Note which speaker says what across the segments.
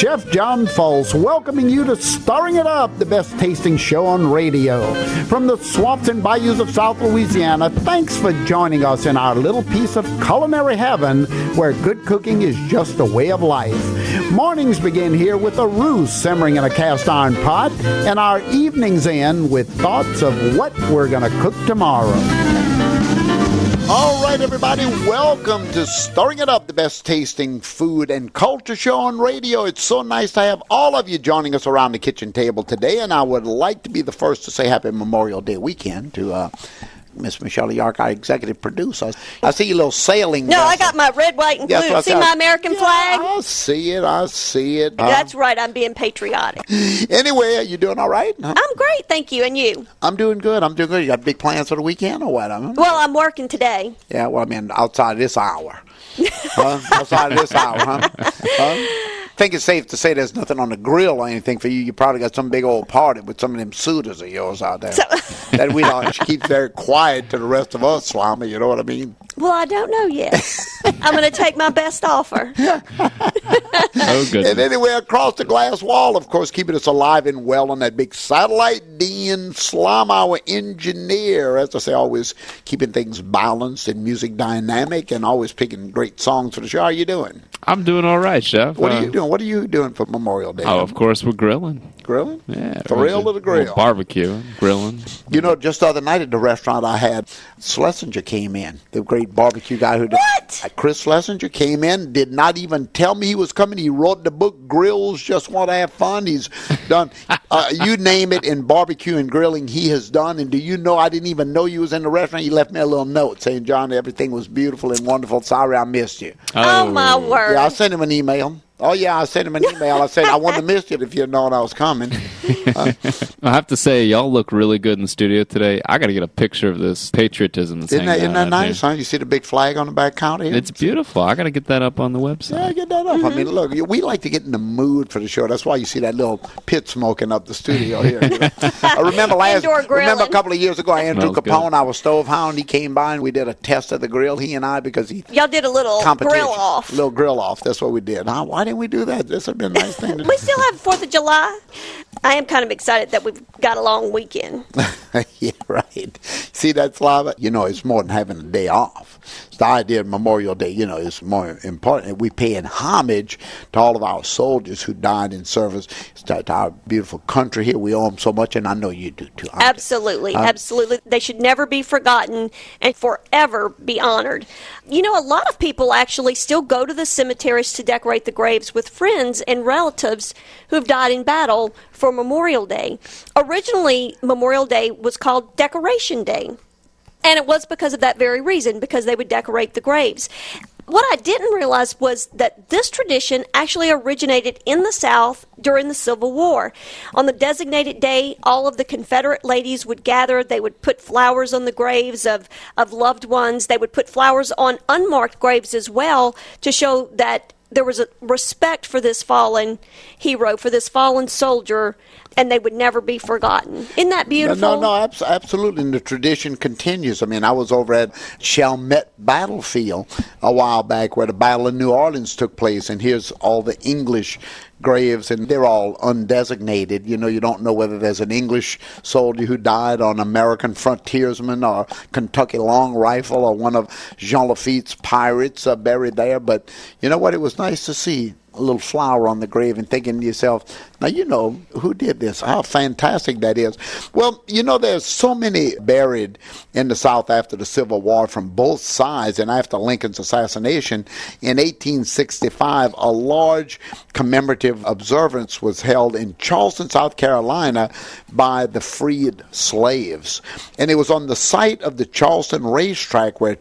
Speaker 1: Chef John Folse, welcoming you to Stirring It Up, the best tasting show on radio. From the swamps and bayous of South Louisiana, thanks for joining us in our little piece of culinary heaven where good cooking is just a way of life. Mornings begin here with a roux simmering in a cast iron pot, and our evenings end with thoughts of what we're going to cook tomorrow. All right, everybody, welcome to Stirring It Up, the best tasting food and culture show on radio. It's so nice to have all of you joining us around the kitchen table today, and I would like to be the first to say Happy Memorial Day weekend to Miss Michelle York, our executive producer. I see your little sailing.
Speaker 2: No, I got my red, white, and blue. See my American flag?
Speaker 1: I see it.
Speaker 2: That's right. I'm being patriotic.
Speaker 1: Anyway, are you doing all right?
Speaker 2: I'm great, thank you. And you?
Speaker 1: I'm doing good. You got big plans for the weekend or what?
Speaker 2: Well, I'm working today.
Speaker 1: Yeah, well, I mean, outside of this hour. Outside of this hour, huh? I think it's safe to say there's nothing on the grill or anything for you. You probably got some big old party with some of them suitors of yours out there. That we don't keep very quiet to the rest of us, Swami. You know what I mean?
Speaker 2: Well, I don't know yet. I'm going to take my best offer.
Speaker 3: Oh, goodness.
Speaker 1: And anyway, across the glass wall, of course, keeping us alive and well on that big satellite, Dean Slum, our engineer. As I say, always keeping things balanced and music dynamic and always picking great songs for the show. How are you doing?
Speaker 3: I'm doing all right, Chef.
Speaker 1: What are you doing? What are you doing for Memorial Day?
Speaker 3: Oh, of course, we're grilling.
Speaker 1: Grilling?
Speaker 3: Yeah.
Speaker 1: Thrill of the grill.
Speaker 3: Barbecue, grilling.
Speaker 1: You know, just the other night at the restaurant I had, Schlesinger came in, the great barbecue guy who did.
Speaker 2: What?
Speaker 1: Chris Schlesinger came in, did not even tell me he was coming. He wrote the book, Grills Just Want to Have Fun. He's done, you name it, in barbecue and grilling, he has done. And do you know, I didn't even know you was in the restaurant. He left me a little note saying, John, everything was beautiful and wonderful. Sorry I missed you.
Speaker 2: Oh my word.
Speaker 1: Yeah, I sent him an email. Oh, yeah, I sent him an email. I said, I wouldn't have missed it if you'd known I was coming.
Speaker 3: I have to say, y'all look really good in the studio today. I got to get a picture of this patriotism that's
Speaker 1: Isn't that nice,
Speaker 3: here.
Speaker 1: huh? You see the big flag on the back counter here?
Speaker 3: It's beautiful. I got to get that up on the website.
Speaker 1: Yeah, get that up. I mean, look, we like to get in the mood for the show. That's why you see that little pit smoking up the studio here. You know? I remember a couple of years ago, Andrew Capone, our stove hound, he came by and we did a test of the grill, he and I, because
Speaker 2: y'all did a little grill off.
Speaker 1: Little grill off. That's what we did. Why didn't we do that? This would have been a nice thing to do.
Speaker 2: We still have 4th of July. I am kind of excited that we've got a long weekend.
Speaker 1: Yeah, right. See that, Slava? You know, it's more than having a day off. It's the idea of Memorial Day, you know, is more important. We pay in homage to all of our soldiers who died in service to our beautiful country here. We owe them so much, and I know you do, too.
Speaker 2: Absolutely, absolutely. They should never be forgotten and forever be honored. You know, a lot of people actually still go to the cemeteries to decorate the graves with friends and relatives who have died in battle for Memorial Day. Originally, Memorial Day was called Decoration Day. And it was because of that very reason, because they would decorate the graves. What I didn't realize was that this tradition actually originated in the South during the Civil War. On the designated day, all of the Confederate ladies would gather. They would put flowers on the graves of loved ones. They would put flowers on unmarked graves as well to show that there was a respect for this fallen hero, for this fallen soldier, and they would never be forgotten. Isn't that beautiful?
Speaker 1: No, absolutely. And the tradition continues. I mean, I was over at Chalmette Battlefield a while back where the Battle of New Orleans took place, and here's all the English graves, and they're all undesignated. You know, you don't know whether there's an English soldier who died on American frontiersman or Kentucky long rifle or one of Jean Lafitte's pirates buried there. But you know what? It was nice to see a little flower on the grave and thinking to yourself, now you know who did this, how fantastic that is. Well, you know, there's so many buried in the South after the Civil War from both sides, and after Lincoln's assassination in 1865, a large commemorative observance was held in Charleston, South Carolina by the freed slaves. And it was on the site of the Charleston racetrack where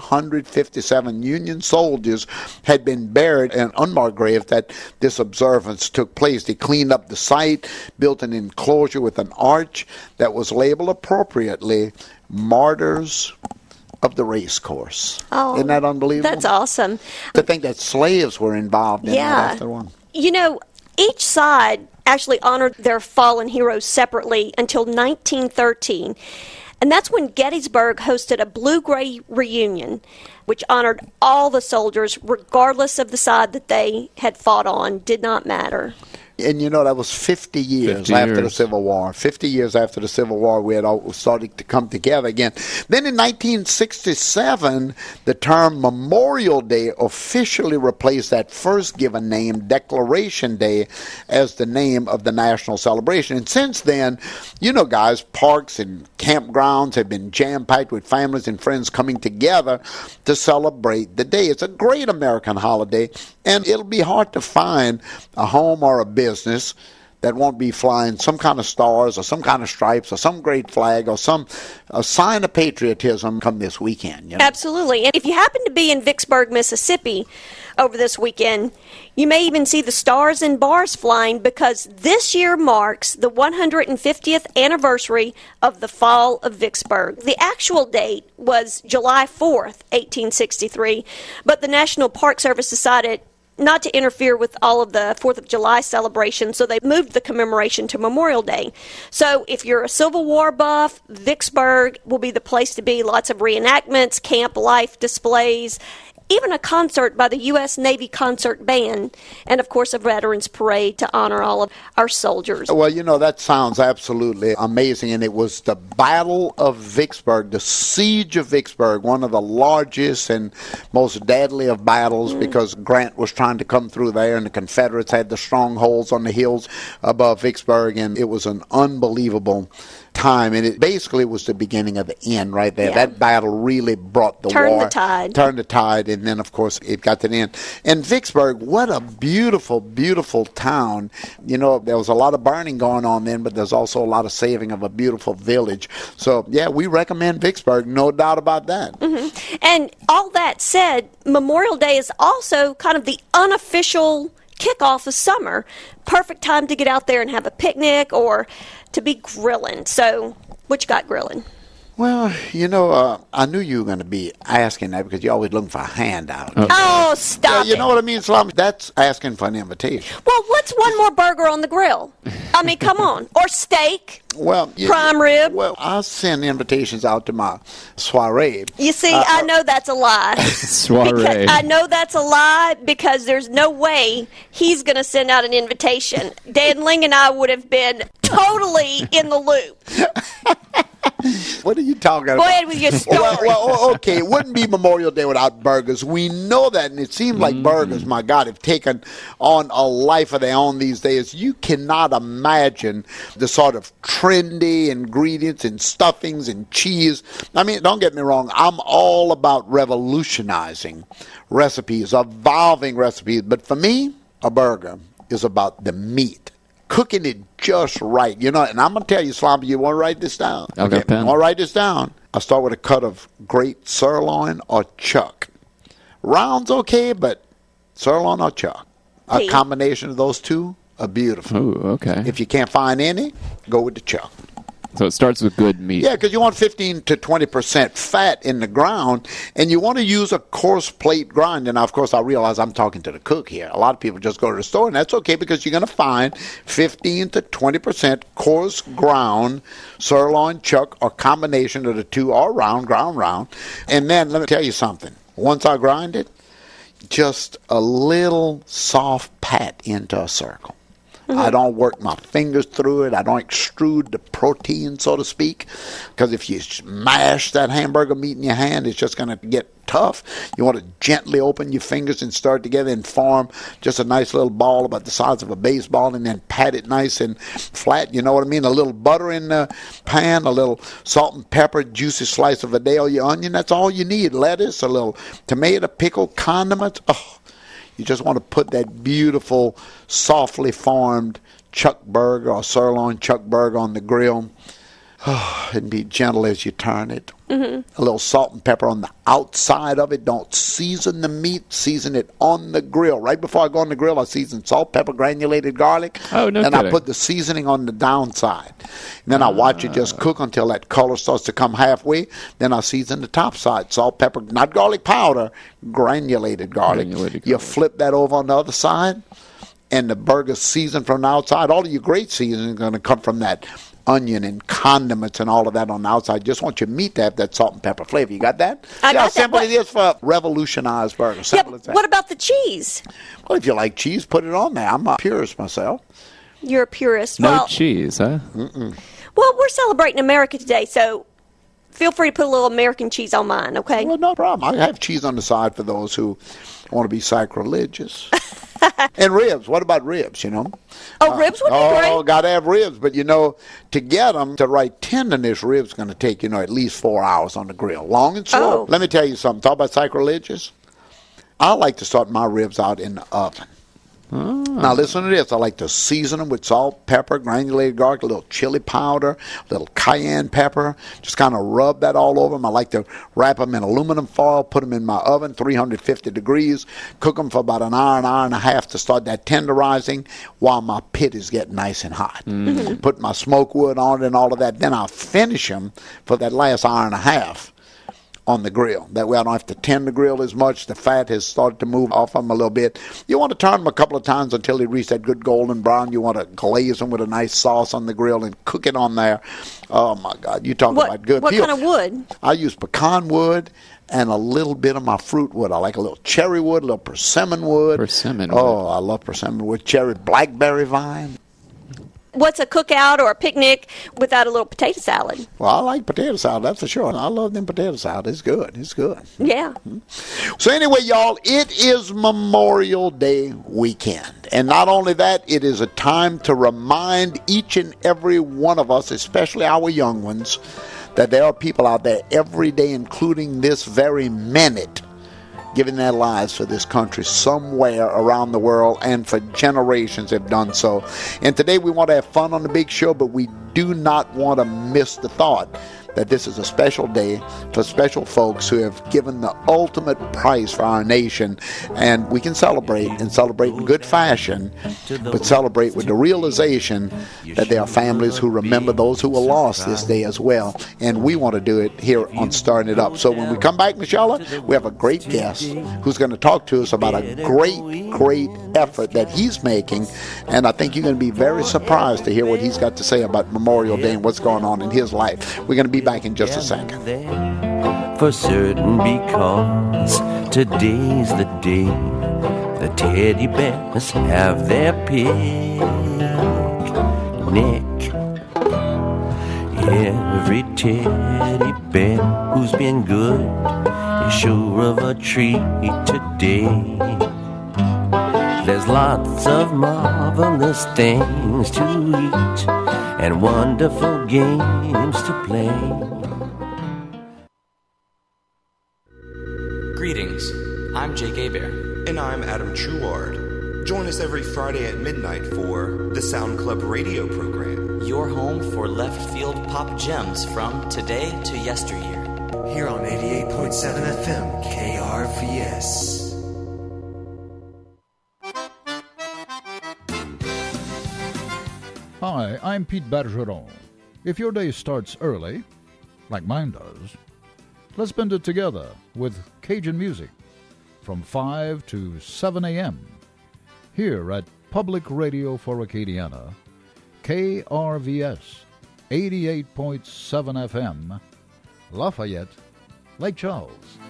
Speaker 1: 257 Union soldiers had been buried in an unmarked grave that this observance took place. They cleaned up the site, built an enclosure with an arch that was labeled appropriately Martyrs of the Race Course.
Speaker 2: Oh,
Speaker 1: isn't that unbelievable?
Speaker 2: That's awesome.
Speaker 1: To think that slaves were involved in that after one.
Speaker 2: You know, each side actually honored their fallen heroes separately until 1913. And that's when Gettysburg hosted a blue-gray reunion, which honored all the soldiers, regardless of the side that they had fought on. Did not matter.
Speaker 1: And that was 50 years after the Civil War. 50 years after the Civil War, we had all started to come together again. Then in 1967, the term Memorial Day officially replaced that first given name, Declaration Day, as the name of the national celebration. And since then, guys, parks and campgrounds have been jam-packed with families and friends coming together to celebrate the day. It's a great American holiday, and it'll be hard to find a home or a business that won't be flying some kind of stars or some kind of stripes or some great flag or some sign of patriotism come this weekend.
Speaker 2: Absolutely. And if you happen to be in Vicksburg, Mississippi over this weekend, you may even see the stars and bars flying, because this year marks the 150th anniversary of the fall of Vicksburg. The actual date was July 4th, 1863, but the National Park Service decided not to interfere with all of the 4th of July celebrations, so they moved the commemoration to Memorial Day. So if you're a Civil War buff, Vicksburg will be the place to be. Lots of reenactments, camp life displays, even a concert by the U.S. Navy Concert Band, and, of course, a Veterans Parade to honor all of our soldiers.
Speaker 1: Well, that sounds absolutely amazing, and it was the Battle of Vicksburg, the Siege of Vicksburg, one of the largest and most deadly of battles, because Grant was trying to come through there, and the Confederates had the strongholds on the hills above Vicksburg, and it was an unbelievable time, and it basically was the beginning of the end right there.
Speaker 2: Yeah.
Speaker 1: That battle really brought the
Speaker 2: Turned
Speaker 1: war.
Speaker 2: Turned
Speaker 1: the tide, and then, of course, it got to the end. And Vicksburg, what a beautiful, beautiful town. There was a lot of burning going on then, but there's also a lot of saving of a beautiful village. So, yeah, we recommend Vicksburg, no doubt about that.
Speaker 2: Mm-hmm. And all that said, Memorial Day is also kind of the unofficial kickoff of summer. Perfect time to get out there and have a picnic or to be grilling. So, what you got grilling?
Speaker 1: Well, I knew you were going to be asking that, because you're always looking for a handout.
Speaker 2: Oh, stop it.
Speaker 1: You know what I mean, Salami? That's asking for an invitation.
Speaker 2: Well, what's one more burger on the grill? I mean, come on. Or steak.
Speaker 1: Well,
Speaker 2: prime rib.
Speaker 1: Well, I send invitations out to my soiree.
Speaker 2: You see, I know that's a lie.
Speaker 3: Soiree.
Speaker 2: I know that's a lie, because there's no way he's going to send out an invitation. Dan Ling and I would have been totally in the loop.
Speaker 1: What are you talking about?
Speaker 2: Go ahead with your story.
Speaker 1: Well, okay, it wouldn't be Memorial Day without burgers. We know that, and it seems like burgers, my God, have taken on a life of their own these days. You cannot imagine the sort of trendy ingredients and stuffings and cheese. I mean, don't get me wrong, I'm all about revolutionizing recipes, evolving recipes, but for me, a burger is about the meat. Cooking it just right, and I'm going to tell you, Sloppy, you want to write this down?
Speaker 3: Okay, pen.
Speaker 1: I want to write this down. I start with a cut of great sirloin or chuck. Round's okay, but sirloin or chuck. A combination of those two are beautiful.
Speaker 3: Ooh, okay.
Speaker 1: If you can't find any, go with the chuck.
Speaker 3: So it starts with good meat.
Speaker 1: Yeah, because you want 15 to 20% fat in the ground, and you want to use a coarse plate grind. And now, of course, I realize I'm talking to the cook here. A lot of people just go to the store, and that's okay, because you're going to find 15 to 20% coarse ground sirloin, chuck, or combination of the two, or ground round. And then let me tell you something. Once I grind it, just a little soft pat into a circle. Mm-hmm. I don't work my fingers through it. I don't extrude the protein, so to speak, because if you smash that hamburger meat in your hand, it's just going to get tough. You want to gently open your fingers and stir it together and form just a nice little ball about the size of a baseball, and then pat it nice and flat. You know what I mean? A little butter in the pan, a little salt and pepper, juicy slice of Vidalia onion. That's all you need. Lettuce, a little tomato, pickle, condiments. Oh, you just want to put that beautiful, softly formed chuck burger or sirloin chuck burger on the grill. Oh, and be gentle as you turn it. Mm-hmm. A little salt and pepper on the outside of it. Don't season the meat. Season it on the grill. Right before I go on the grill, I season salt, pepper, granulated garlic.
Speaker 3: Oh, no
Speaker 1: and
Speaker 3: kidding.
Speaker 1: I put the seasoning on the downside. And then I watch it just cook until that color starts to come halfway. Then I season the top side. Salt, pepper, not garlic powder, granulated garlic. You flip that over on the other side, and the burger's seasoned from the outside. All of your great seasoning is going to come from that onion and condiments and all of that on the outside. Just want your meat to have that salt and pepper flavor. You got that?
Speaker 2: I
Speaker 1: See
Speaker 2: got
Speaker 1: how
Speaker 2: that.
Speaker 1: simple it is for a revolutionized burger. Simple as that.
Speaker 2: What about the cheese?
Speaker 1: Well, if you like cheese, put it on there. I'm a purist myself.
Speaker 2: You're a purist.
Speaker 3: No
Speaker 2: Well,
Speaker 3: cheese, huh?
Speaker 2: well, we're celebrating America today, so feel free to put a little American cheese on mine, okay?
Speaker 1: Well, no problem. I have cheese on the side for those who want to be sacrilegious. And ribs. What about ribs, you know?
Speaker 2: Oh, ribs would be
Speaker 1: Oh,
Speaker 2: great.
Speaker 1: got to have ribs. But, you know, to get them to right tenderness, ribs going to take, you know, at least 4 hours on the grill. Long and slow.
Speaker 2: Oh.
Speaker 1: Let me tell you something. Talk about sacrilegious. I like to start my ribs out in the oven. Now, listen to this. I like to season them with salt, pepper, granulated garlic, a little chili powder, a little cayenne pepper. Just kind of rub that all over them. I like to wrap them in aluminum foil, put them in my oven, 350 degrees, cook them for about an hour and a half to start that tenderizing while my pit is getting nice and hot. Put my smoke wood on it and all of that. Then I'll finish them for that last hour and a half on the grill. That way I don't have to tend the grill as much. The fat has started to move off them a little bit. You want to turn them a couple of times until they reach that good golden brown. You want to glaze them with a nice sauce on the grill and cook it on there. Oh, my God. You talk about good.
Speaker 2: What kind of wood?
Speaker 1: I use pecan wood and a little bit of my fruit wood. I like a little cherry wood, a little persimmon wood.
Speaker 3: Persimmon wood.
Speaker 1: Oh, I love persimmon wood. Cherry blackberry vine.
Speaker 2: What's a cookout or a picnic without a little potato salad?
Speaker 1: Well, I like potato salad, that's for sure. I love them potato salad. It's good. It's good.
Speaker 2: Yeah.
Speaker 1: So anyway, y'all, it is Memorial Day weekend. And not only that, it is a time to remind each and every one of us, especially our young ones, that there are people out there every day, including this very minute, giving their lives for this country somewhere around the world, and for generations have done so. And today we want to have fun on the big show, but we do not want to miss the thought that this is a special day for special folks who have given the ultimate price for our nation. And we can celebrate, and celebrate in good fashion, but celebrate with the realization that there are families who remember those who were lost this day as well. And we want to do it here on Starting It Up. So when we come back, Michelle, we have a great guest who's going to talk to us about a great effort that he's making. And I think you're going to be very surprised to hear what he's got to say about Memorial Day and what's going on in his life. We're going to be back in just a second.
Speaker 4: For certain, because today's the day the teddy bears have their picnic. Every teddy bear who's been good is sure of a treat today. There's lots of marvelous things to eat and wonderful games to play.
Speaker 5: Greetings, I'm Jake Hebert.
Speaker 6: And I'm Adam Truard. Join us every Friday at midnight for the Sound Club radio program.
Speaker 5: Your home for left field pop gems from today to yesteryear.
Speaker 7: Here on 88.7 FM, KRVS.
Speaker 8: Hi, I'm Pete Bergeron. If your day starts early, like mine does, let's spend it together with Cajun music from 5 to 7 a.m. here at Public Radio for Acadiana, KRVS 88.7 FM, Lafayette, Lake Charles.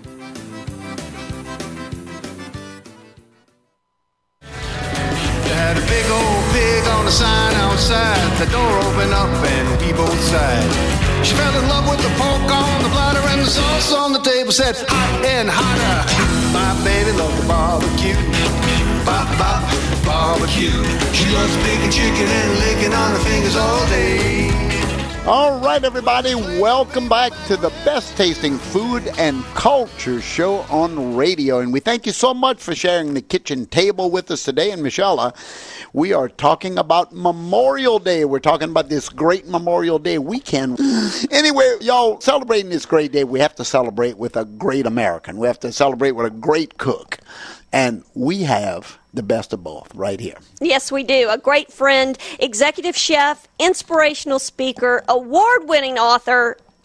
Speaker 9: Had a big old pig on a sign outside. The door opened up and we both sighed. She fell in love with the pork on the platter and the sauce on the table said hot and hotter. My baby loved the barbecue. Bop, bop, barbecue. She loves bacon, chicken, and licking on her fingers all day.
Speaker 1: All right, everybody, welcome back to the best tasting food and culture show on radio. And we thank you so much for sharing the kitchen table with us today. And Michelle, we are talking about Memorial Day. We're talking about this great Memorial Day weekend. Anyway, y'all, celebrating this great day, we have to celebrate with a great American. We have to celebrate with a great cook. And we have the best of both right here.
Speaker 2: Yes, we do. A great friend, executive chef, inspirational speaker, award-winning author,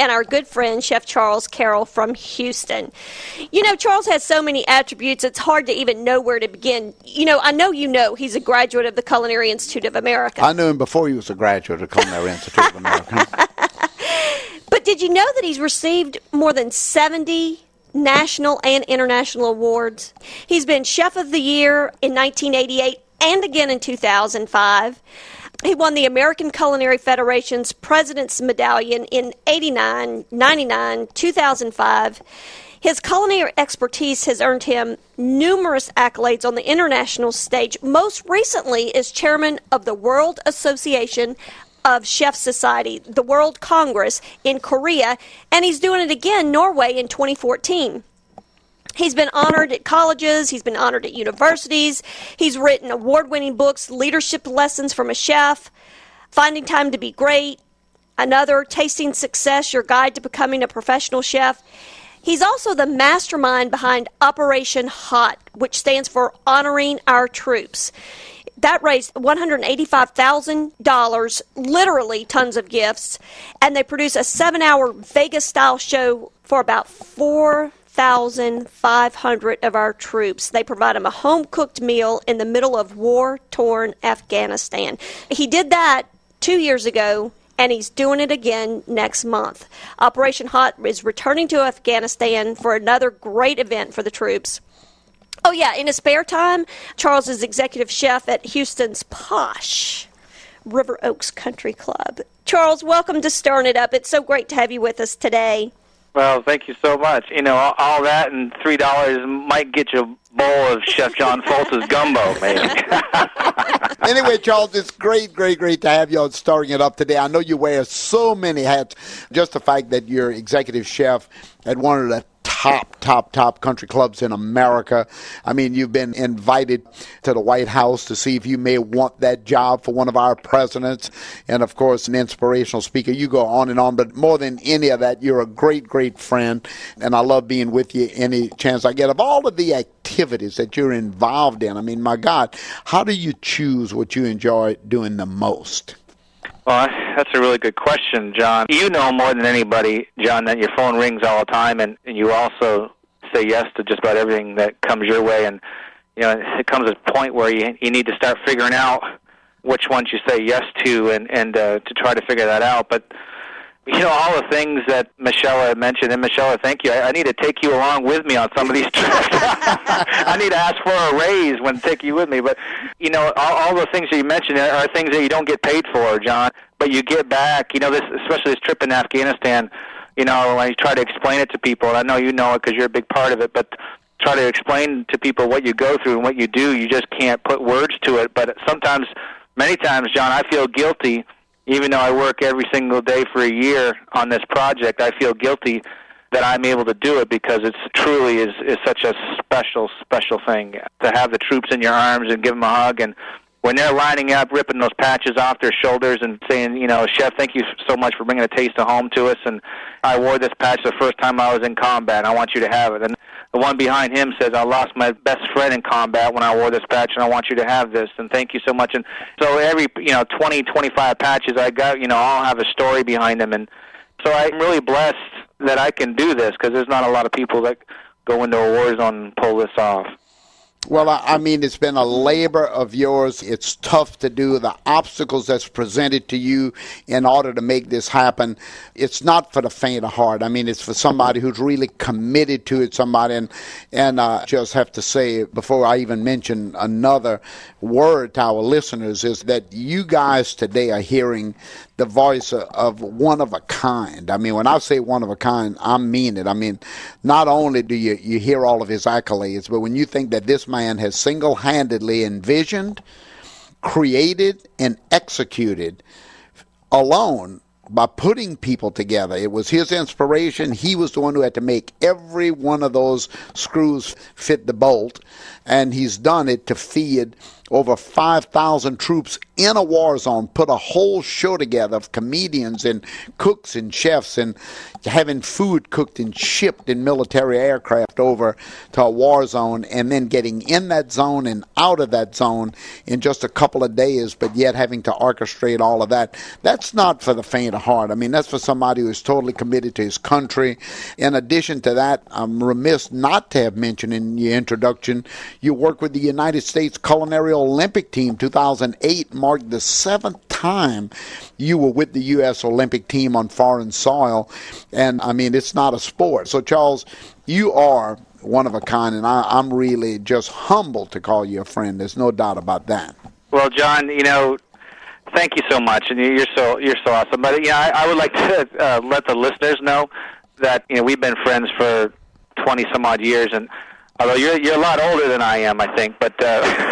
Speaker 2: and our good friend, Chef Charles Carroll from Houston. You know, Charles has so many attributes, it's hard to even know where to begin. I know he's a graduate of the Culinary Institute of America.
Speaker 1: I knew him before he was a graduate of the Culinary Institute of America.
Speaker 2: But did you know that he's received more than 70 national and international awards? He's been Chef of the Year in 1988 and again in 2005. He won the American Culinary Federation's President's Medallion in 89, 99, 2005. His culinary expertise has earned him numerous accolades on the international stage. Most recently as chairman of the World Association of Chef Society, the World Congress in Korea, and he's doing it again in Norway in 2014. He's been honored at colleges. He's been honored at universities. He's written award-winning books, Leadership Lessons from a Chef, Finding Time to Be Great, another, Tasting Success, Your Guide to Becoming a Professional Chef. He's also the mastermind behind Operation HOT, which stands for Honoring Our Troops. That raised $185,000, literally tons of gifts, and they produce a 7-hour Vegas-style show for about 4,500 of our troops. They provide them a home-cooked meal in the middle of war-torn Afghanistan. He did that 2 years ago, and he's doing it again next month. Operation HOT is returning to Afghanistan for another great event for the troops. Oh, yeah, in his spare time, Charles is executive chef at Houston's posh River Oaks Country Club. Charles, welcome to Stirring It Up. It's so great to have you with us today.
Speaker 10: Well, thank you so much. All that and $3 might get you a bowl of Chef John Foltz's gumbo, maybe.
Speaker 1: Anyway, Charles, it's great to have you on Stirring It Up today. I know you wear so many hats. Just the fact that you're executive chef at one of the top country clubs in America. I mean, you've been invited to the White House to see if you may want that job for one of our presidents. And, of course, an inspirational speaker. You go on and on. But more than any of that, you're a great friend. And I love being with you any chance I get. Of all of the activities that you're involved in, I mean, my God, how do you choose what you enjoy doing the most?
Speaker 10: Well, that's a really good question, John. You know more than anybody, John, that your phone rings all the time, and you also say yes to just about everything that comes your way. And it comes at a point where you need to start figuring out which ones you say yes to, and to try to figure that out. But all the things that Michelle had mentioned, and Michelle, thank you. I need to take you along with me on some of these trips. I need to ask for a raise when taking you with me. But, all the things that you mentioned are things that you don't get paid for, John. But you get back, especially this trip in Afghanistan, when you try to explain it to people, and I know you know it because you're a big part of it, but try to explain to people what you go through and what you do, you just can't put words to it. But many times, John, I feel guilty. Even though I work every single day for a year on this project, I feel guilty that I'm able to do it because it's truly is such a special thing to have the troops in your arms and give them a hug. And when they're lining up, ripping those patches off their shoulders and saying, Chef, thank you so much for bringing a taste of home to us. And I wore this patch the first time I was in combat. I want you to have it. And the one behind him says, I lost my best friend in combat when I wore this patch, and I want you to have this, and thank you so much. And so every, 20, 25 patches I got, all have a story behind them. And so I'm really blessed that I can do this because there's not a lot of people that go into a war zone and pull this off.
Speaker 1: Well, I mean, it's been a labor of yours. It's tough to do. The obstacles that's presented to you in order to make this happen, it's not for the faint of heart. I mean, it's for somebody who's really committed to it, and I just have to say, before I even mention another word to our listeners, is that you guys today are hearing the voice of one of a kind. I mean, when I say one of a kind, I mean it. I mean, not only do you hear all of his accolades, but when you think that this man has single-handedly envisioned, created, and executed alone by putting people together. It was his inspiration. He was the one who had to make every one of those screws fit the bolt, and he's done it to feed over 5,000 troops in a war zone, put a whole show together of comedians and cooks and chefs and having food cooked and shipped in military aircraft over to a war zone, and then getting in that zone and out of that zone in just a couple of days, but yet having to orchestrate all of that. That's not for the faint of heart. I mean, that's for somebody who is totally committed to his country. In addition to that, I'm remiss not to have mentioned in your introduction, you work with the United States Culinary Olympic Team. 2008 marked the 7th time you were with the U.S. Olympic team on foreign soil. And, I mean, it's not a sport. So, Charles, you are one of a kind, and I'm really just humbled to call you a friend. There's no doubt about that.
Speaker 10: Well, John, thank you so much, and you're so awesome. But I would like to let the listeners know that we've been friends for 20 some odd years, and although you're a lot older than I am, I think. But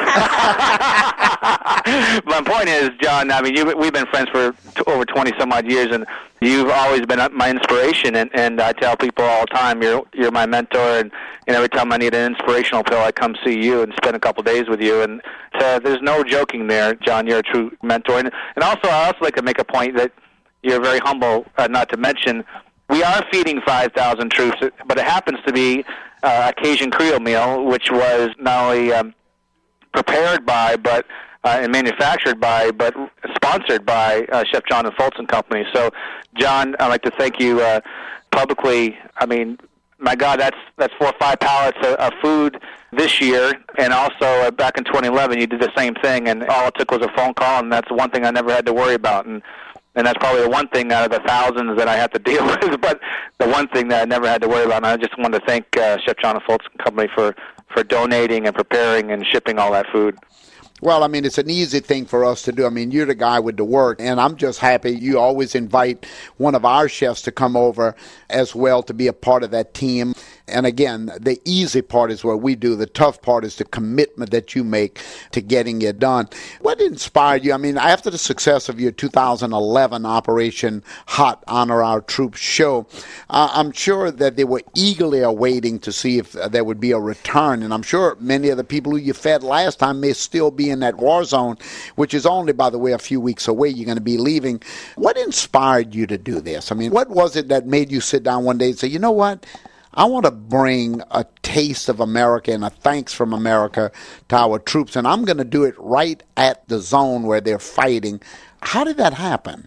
Speaker 10: my point is, John, I mean, we've been friends for over 20 some odd years, and you've always been my inspiration. And I tell people all the time, you're my mentor, and every time I need an inspirational pill, I come see you and spend a couple days with you. And there's no joking there, John. You're a true mentor. And also, I also like to make a point that you're very humble. Not to mention, we are feeding 5,000 troops, but it happens to be a Cajun Creole meal, which was not only prepared by, but and manufactured by, but sponsored by Chef John and Fulton Company. So, John, I'd like to thank you publicly. I mean, my God, that's 4 or 5 pallets of food this year, and also back in 2011, you did the same thing, and all it took was a phone call, and that's the one thing I never had to worry about. And that's probably the one thing out of the thousands that I have to deal with, but the one thing that I never had to worry about. And I just wanted to thank Chef John and Fulton Company for donating and preparing and shipping all that food.
Speaker 1: Well, I mean, it's an easy thing for us to do. I mean, you're the guy with the work, and I'm just happy you always invite one of our chefs to come over as well to be a part of that team. And again, the easy part is what we do. The tough part is the commitment that you make to getting it done. What inspired you? I mean, after the success of your 2011 Operation Hot Honor Our Troops show, I'm sure that they were eagerly awaiting to see if there would be a return. And I'm sure many of the people who you fed last time may still be in that war zone, which is only, by the way, a few weeks away. You're going to be leaving. What inspired you to do this? I mean, what was it that made you sit down one day and say, you know what? I want to bring a taste of America and a thanks from America to our troops, and I'm going to do it right at the zone where they're fighting. How did that happen?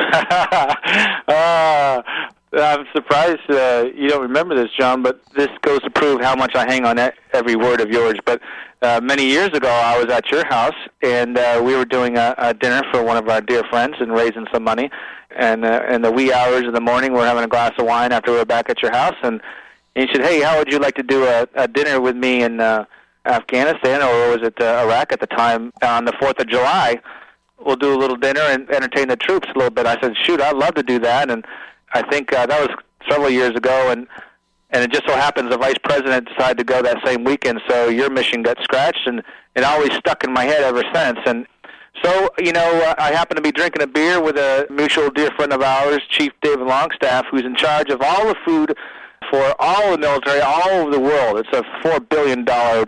Speaker 10: I'm surprised you don't remember this, John, but this goes to prove how much I hang on every word of yours. But many years ago, I was at your house, and we were doing a dinner for one of our dear friends and raising some money. And in the wee hours of the morning, we're having a glass of wine after we were back at your house, and he said, hey, how would you like to do a dinner with me in Afghanistan, or was it Iraq at the time, on the 4th of July? We'll do a little dinner and entertain the troops a little bit. I said, shoot, I'd love to do that. And I think that was several years ago, and it just so happens the vice president decided to go that same weekend, so your mission got scratched, and it always stuck in my head ever since. And so, I happened to be drinking a beer with a mutual dear friend of ours, Chief David Longstaff, who's in charge of all the food for all the military all over the world. It's a $4 billion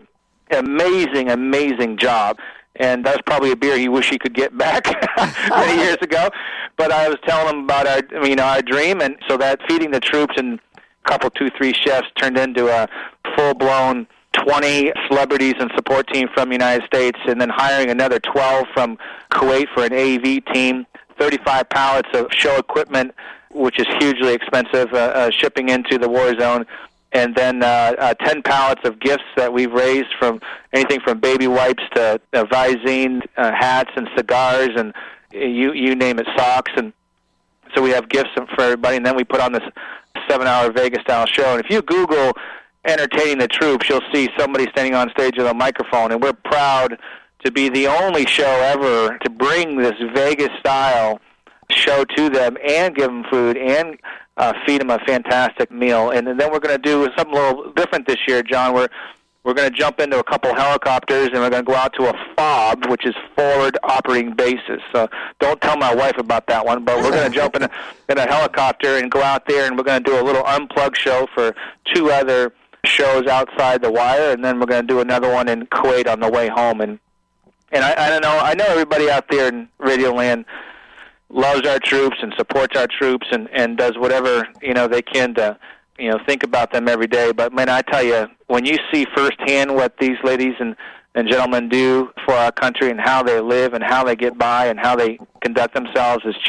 Speaker 10: amazing, amazing job. And that's probably a beer he wished he could get back many years ago. But I was telling him about our dream, and so that feeding the troops and a couple, 2, 3 chefs turned into a full-blown 20 celebrities and support team from the United States, and then hiring another 12 from Kuwait for an AV team, 35 pallets of show equipment, which is hugely expensive, shipping into the war zone, and then 10 pallets of gifts that we've raised, from anything from baby wipes to Visine, hats and cigars, and you name it, socks. And so we have gifts for everybody, and then we put on this 7-hour Vegas-style show. And if you Google entertaining the troops, you'll see somebody standing on stage with a microphone, and we're proud to be the only show ever to bring this Vegas-style show to them and give them food and feed them a fantastic meal. And then we're going to do something a little different this year, John. We're going to jump into a couple helicopters, and we're going to go out to a FOB, which is forward operating bases. So don't tell my wife about that one, but we're going to jump in a helicopter and go out there, and we're going to do a little unplugged show for 2 other shows outside the wire, and then we're going to do another one in Kuwait on the way home. And And I know everybody out there in Radio Land loves our troops and supports our troops and does whatever, they can to, think about them every day. But, man, I tell you, when you see firsthand what these ladies and gentlemen do for our country and how they live and how they get by and how they conduct themselves, it's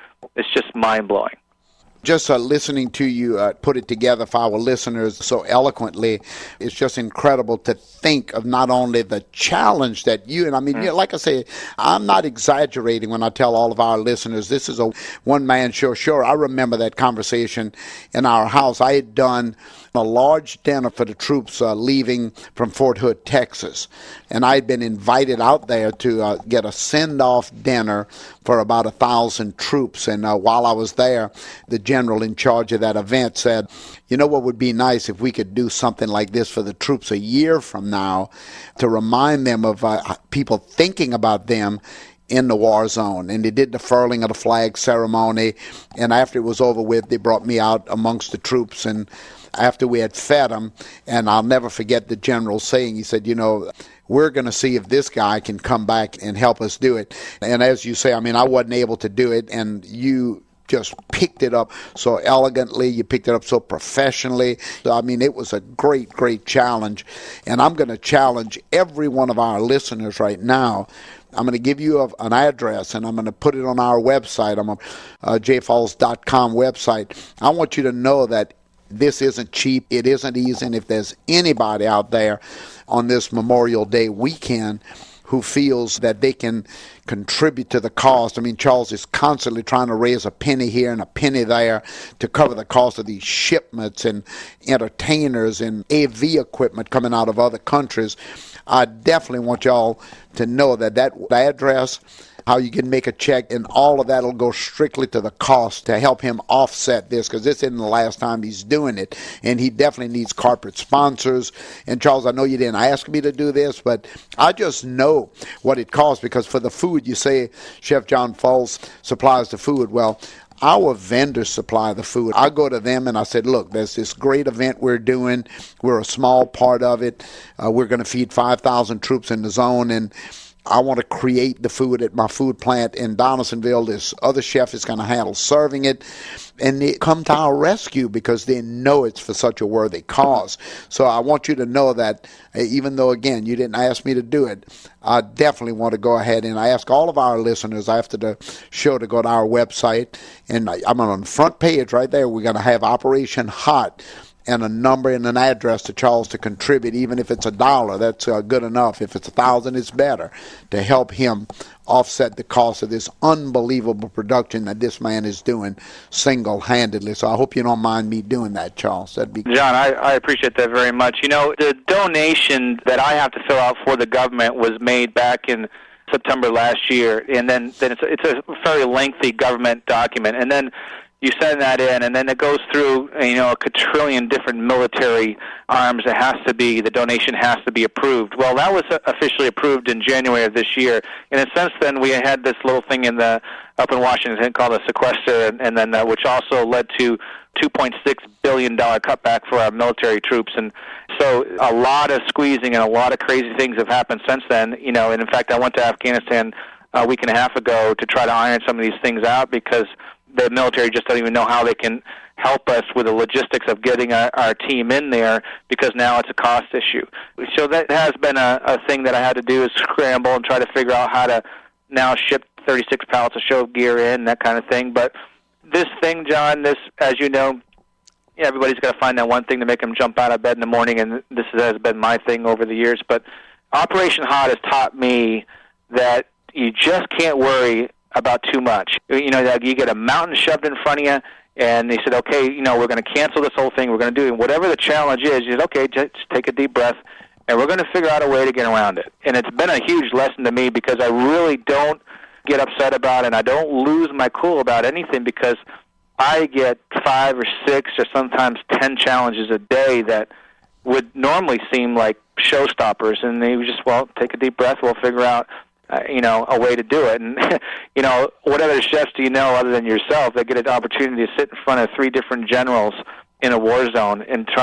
Speaker 10: just mind-blowing.
Speaker 1: Just listening to you put it together for our listeners so eloquently, it's just incredible to think of not only the challenge that you, and I mean, like I say, I'm not exaggerating when I tell all of our listeners this is a one-man show. Sure, I remember that conversation in our house. I had done a large dinner for the troops leaving from Fort Hood, Texas. And I'd been invited out there to get a send-off dinner for about 1,000 troops. And while I was there, the general in charge of that event said, what would be nice if we could do something like this for the troops a year from now to remind them of people thinking about them in the war zone. And they did the furling of the flag ceremony. And after it was over with, they brought me out amongst the troops, and after we had fed them, and I'll never forget the general saying, he said, we're going to see if this guy can come back and help us do it. And as you say, I mean, I wasn't able to do it, and you just picked it up so elegantly. You picked it up so professionally. So, I mean, it was a great, great challenge. And I'm going to challenge every one of our listeners right now. I'm going to give you an address, and I'm going to put it on our website. I'm on jfalls.com website. I want you to know that this isn't cheap. It isn't easy. And if there's anybody out there on this Memorial Day weekend who feels that they can contribute to the cost. I mean, Charles is constantly trying to raise a penny here and a penny there to cover the cost of these shipments and entertainers and AV equipment coming out of other countries. I definitely want y'all to know that address, how you can make a check, and all of that will go strictly to the cost to help him offset this, because this isn't the last time he's doing it, and he definitely needs corporate sponsors. And Charles, I know you didn't ask me to do this, but I just know what it costs, because for the food, you say Chef John Falls supplies the food. Well, our vendors supply the food. I go to them and I said, look, there's this great event we're doing. We're a small part of it. We're going to feed 5,000 troops in the zone, and I want to create the food at my food plant in Donaldsonville. This other chef is going to handle serving it. And they come to our rescue because they know it's for such a worthy cause. So I want you to know that even though, again, you didn't ask me to do it, I definitely want to go ahead. And I ask all of our listeners after the show to go to our website. And I'm on the front page right there. We're going to have Operation Hot, and a number and an address to Charles to contribute. Even if it's $1, that's good enough. If it's 1,000, it's better, to help him offset the cost of this unbelievable production that this man is doing single-handedly. So I hope you don't mind me doing that, Charles. That'd be
Speaker 10: John, I appreciate that very much. The donation that I have to fill out for the government was made back in September last year, and then it's a very lengthy government document, and then you send that in, and then it goes through, a quadrillion different military arms. The donation has to be approved. Well, that was officially approved in January of this year. And since then, we had this little thing up in Washington called a sequester, and then which also led to $2.6 billion cutback for our military troops. And so a lot of squeezing and a lot of crazy things have happened since then. And in fact, I went to Afghanistan a week and a half ago to try to iron some of these things out, because the military just doesn't even know how they can help us with the logistics of getting our team in there, because now it's a cost issue. So that has been a thing that I had to do, is scramble and try to figure out how to now ship 36 pallets of show gear in, that kind of thing. But this thing, John, as you know, everybody's got to find that one thing to make them jump out of bed in the morning, and this has been my thing over the years. But Operation Hot has taught me that you just can't worry about too much. You get a mountain shoved in front of you, and they said, okay, we're going to cancel this whole thing. We're going to do it. Whatever the challenge is, you said, okay, just take a deep breath, and we're going to figure out a way to get around it. And it's been a huge lesson to me, because I really don't get upset about it, and I don't lose my cool about anything, because I get 5 or 6 or sometimes 10 challenges a day that would normally seem like showstoppers, and they just, take a deep breath, we'll figure out a way to do it. And, what other chefs do you know other than yourself that get an opportunity to sit in front of 3 different generals in a war zone and try to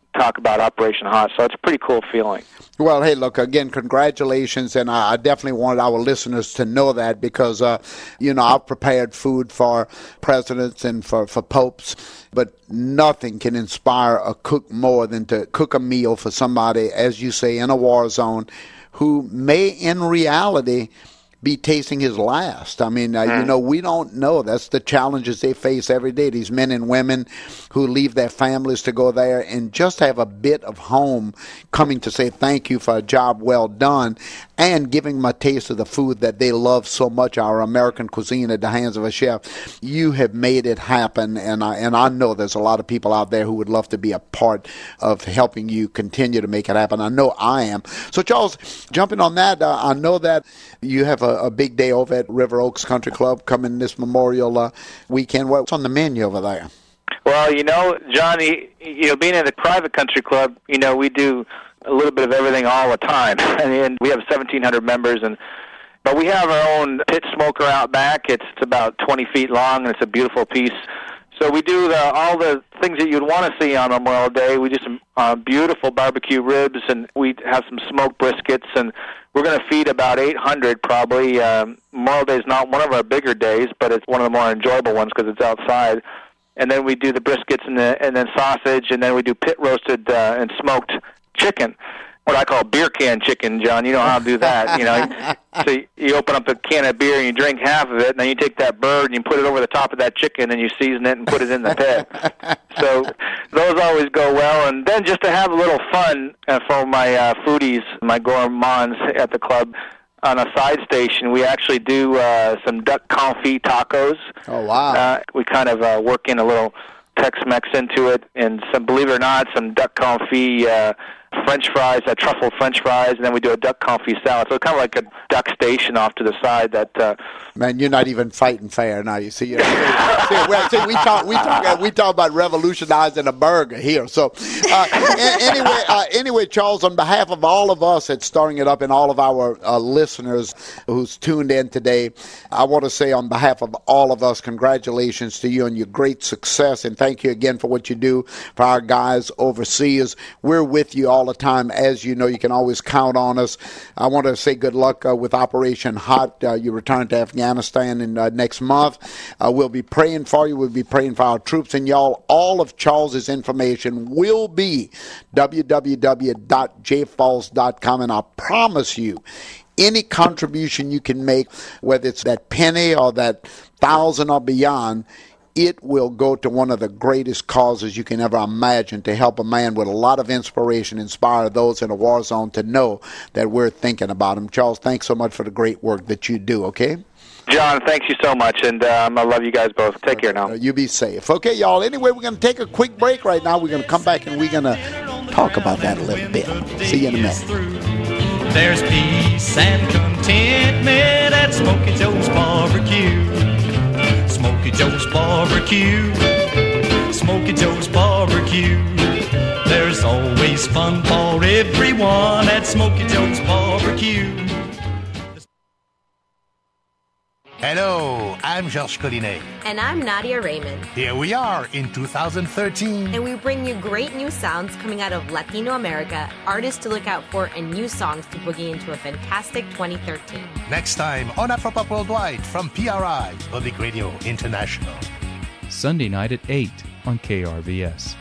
Speaker 10: talk about Operation Hot. So it's a pretty cool feeling.
Speaker 1: Well, hey, look, again, congratulations, and I definitely wanted our listeners to know that because, I've prepared food for presidents and for popes, but nothing can inspire a cook more than to cook a meal for somebody, as you say, in a war zone, who may, in reality, be tasting his last. I mean, we don't know. That's the challenges they face every day, these men and women who leave their families to go there and just have a bit of home coming to say thank you for a job well done and giving them a taste of the food that they love so much, our American cuisine at the hands of a chef. You have made it happen, and I know there's a lot of people out there who would love to be a part of helping you continue to make it happen. I know I am. So, Charles, jumping on that, I know that you have a big day over at River Oaks Country Club coming this Memorial weekend. What's on the menu over there?
Speaker 10: Well, John, being at a private country club, we do a little bit of everything all the time. And we have 1,700 members, but we have our own pit smoker out back. It's about 20 feet long, and it's a beautiful piece. So we do all the things that you'd want to see on Memorial Day. We do some beautiful barbecue ribs, and we have some smoked briskets, and we're going to feed about 800 probably. Memorial Day is not one of our bigger days, but it's one of the more enjoyable ones because it's outside. And then we do the briskets and then sausage, and then we do pit roasted and smoked chicken, what I call beer can chicken, John. You know how to do that. So you open up a can of beer and you drink half of it, and then you take that bird and you put it over the top of that chicken and you season it and put it in the pit. So those always go well. And then just to have a little fun for my foodies, my gourmands at the club, on a side station, we actually do some duck confit tacos.
Speaker 1: Oh, wow.
Speaker 10: We kind of work in a little Tex-Mex into it, and believe it or not, some duck confit French fries, truffle French fries, and then we do a duck confit salad. So it's kind of like a duck station off to the side. That
Speaker 1: man, you're not even fighting fair now. You see, we talk about revolutionizing a burger here. So anyway, Charles, on behalf of all of us at Stirring It Up and all of our listeners who's tuned in today, I want to say on behalf of all of us, congratulations to you on your great success, and thank you again for what you do for our guys overseas. We're with you all the time. As you know, you can always count on us. I want to say good luck with Operation Hot. You return to Afghanistan in next month. We'll be praying for you. We'll be praying for our troops. And y'all, all of Charles's information will be www.jfalls.com. And I promise you, any contribution you can make, whether it's that penny or that 1,000 or beyond, it will go to one of the greatest causes you can ever imagine to help a man with a lot of inspiration, inspire those in a war zone to know that we're thinking about them. Charles, thanks so much for the great work that you do, okay?
Speaker 10: John, thanks you so much, and I love you guys both. Take care now.
Speaker 1: You be safe. Okay, y'all, anyway, we're going to take a quick break right now. We're going to come back and we're going to talk about that a little bit. See you in a minute.
Speaker 11: There's peace and contentment at Smoky Joe's Barbecue. Smoky Joe's Barbecue, Smoky Joe's Barbecue. There's always fun for everyone at Smoky Joe's Barbecue.
Speaker 12: Hello, I'm Georges Collinet.
Speaker 13: And I'm Nadia Raymond.
Speaker 12: Here we are in 2013.
Speaker 13: And we bring you great new sounds coming out of Latino America, artists to look out for, and new songs to boogie into a fantastic 2013.
Speaker 12: Next time on Afropop Worldwide from PRI, Public Radio International.
Speaker 14: Sunday night at 8 on KRVS.